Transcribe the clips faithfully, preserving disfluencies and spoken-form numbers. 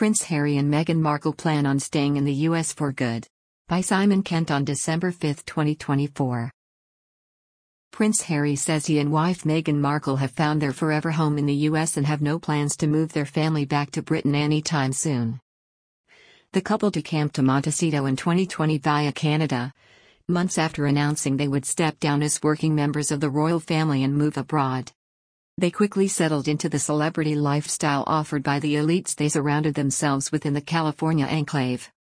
Prince Harry and Meghan Markle plan on staying in the U S for good. By Simon Kent on December fifth, twenty twenty-four. Prince Harry says he and wife Meghan Markle have found their forever home in the U S and have no plans to move their family back to Britain anytime soon. The couple decamped to Montecito in twenty twenty via Canada, months after announcing they would step down as working members of the royal family and move abroad. They quickly settled into the celebrity lifestyle offered by the elites they surrounded themselves with in the California enclave.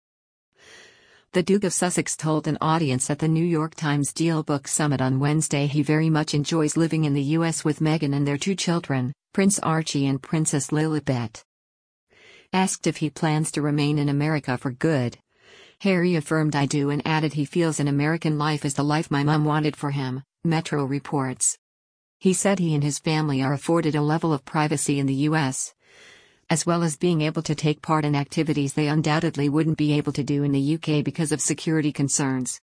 The Duke of Sussex told an audience at the New York Times Deal Book Summit on Wednesday he very much enjoys living in the U S with Meghan and their two children, Prince Archie and Princess Lilibet. Asked if he plans to remain in America for good, Harry affirmed "I do" and added he feels an American life is the life my mum wanted for him, Metro reports. He said he and his family are afforded a level of privacy in the U S, as well as being able to take part in activities they undoubtedly wouldn't be able to do in the U K because of security concerns.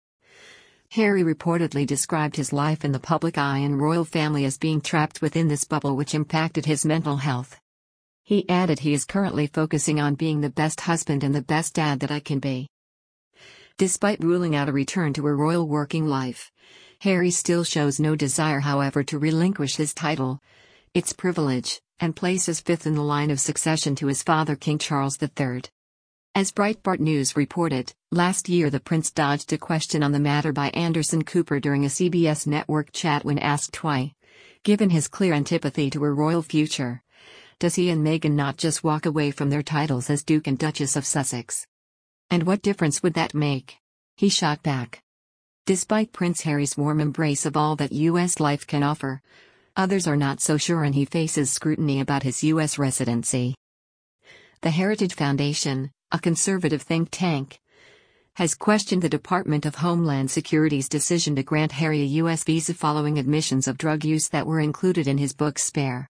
Harry reportedly described his life in the public eye and royal family as being trapped within this bubble, which impacted his mental health. He added he is currently focusing on being the best husband and the best dad that I can be. Despite ruling out a return to a royal working life, Harry still shows no desire, however, to relinquish his title, its privilege, and places fifth in the line of succession to his father King Charles the third. As Breitbart News reported, last year the prince dodged a question on the matter by Anderson Cooper during a C B S network chat when asked why, given his clear antipathy to a royal future, does he and Meghan not just walk away from their titles as Duke and Duchess of Sussex? And what difference would that make? He shot back. Despite Prince Harry's warm embrace of all that U S life can offer, others are not so sure and he faces scrutiny about his U S residency. The Heritage Foundation, a conservative think tank, has questioned the Department of Homeland Security's decision to grant Harry a U S visa following admissions of drug use that were included in his book Spare.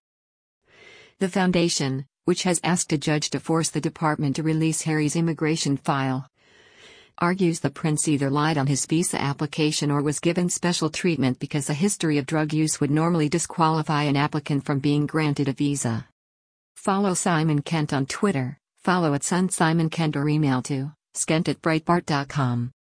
The foundation, which has asked a judge to force the department to release Harry's immigration file, argues the prince either lied on his visa application or was given special treatment because a history of drug use would normally disqualify an applicant from being granted a visa. Follow Simon Kent on Twitter, follow at Son Simon Kent or email to skent at breitbart dot com.